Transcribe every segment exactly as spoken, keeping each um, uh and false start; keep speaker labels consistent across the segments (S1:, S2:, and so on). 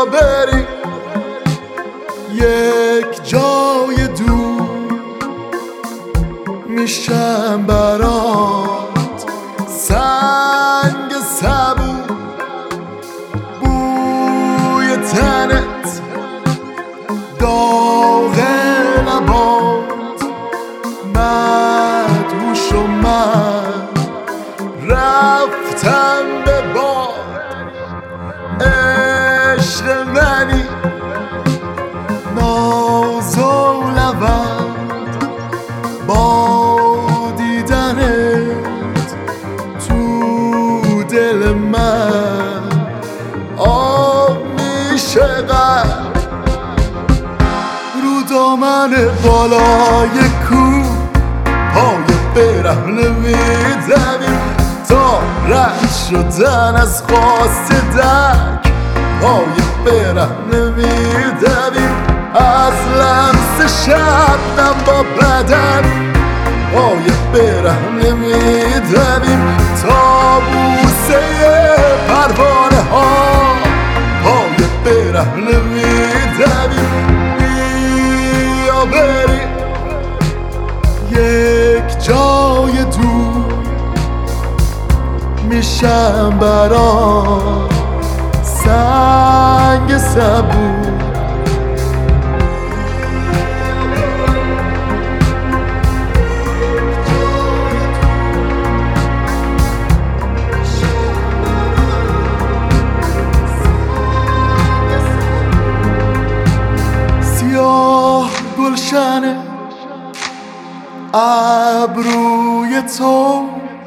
S1: بیا بری یک جای دور، میشم برات سنگ صبور، بوی تنت داغ لبات، مدهوش و من رفتم به باد. عشق منی ناز و لبند، با دیدنت تو دل من آب میشه قلب. رو دامن بالای کوه پای برهنه میدویم، تا رد شدن از خواست دک پای برهنه میدویم. از لمس شبنم با بدن پای برهنه میدویم، تا بوسه پروانه ها پای برهنه میدویم. بیا بریم یک جای دور، میشم برات سنگ صبور. سیاه گلشن ابروی تو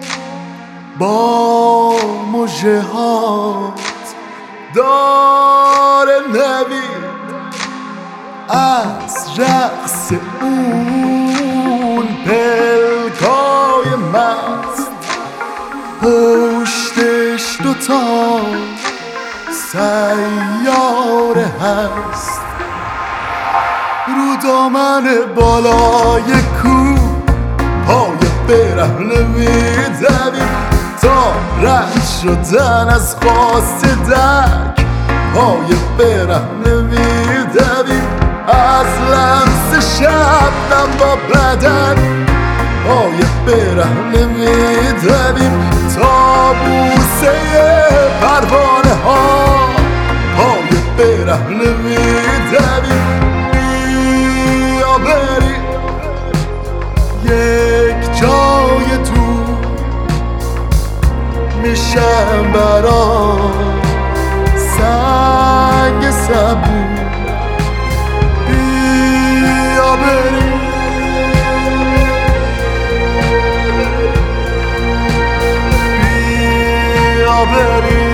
S1: با مژه هات داره نوید از رقص اون پلکای مست. پشتش دوتا سیاره هست، رو دامن بالای کوه پای برهنه میدویم، تا رد شدن از خواست دک پای برهنه میدویم. از لمس شبنم با بدن پای برهنه میدویم، تا بوسه پروانه ها پای برهنه میدویم. بیا بریم یک جای دور، میشم برات سنگ صبور. بیا بریم بیا بریم